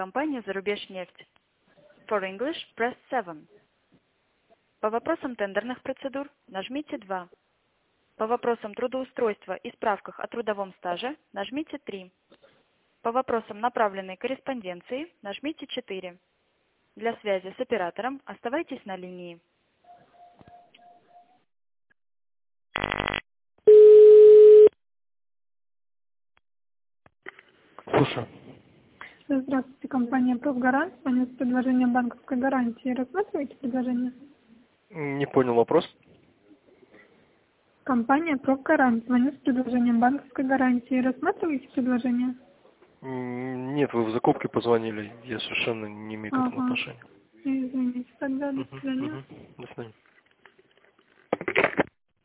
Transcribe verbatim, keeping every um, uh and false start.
компания «Зарубежнефть». For English, press seven. По вопросам тендерных процедур нажмите два. По вопросам трудоустройства и справках о трудовом стаже нажмите три. По вопросам направленной корреспонденции нажмите четыре. Для связи с оператором оставайтесь на линии. Слушаю. Здравствуйте, компания «Профгарант». Звоню с предложением банковской гарантии. Рассматриваете предложение? Не понял вопрос. Компания «Профгарант». Звоню с предложением банковской гарантии. Рассматриваете предложение? М, Нет, вы в закупке позвонили. Я совершенно не имею к этому Ага. отношения. Извините, тогда до Мгм, свидания. мгм. До свидания.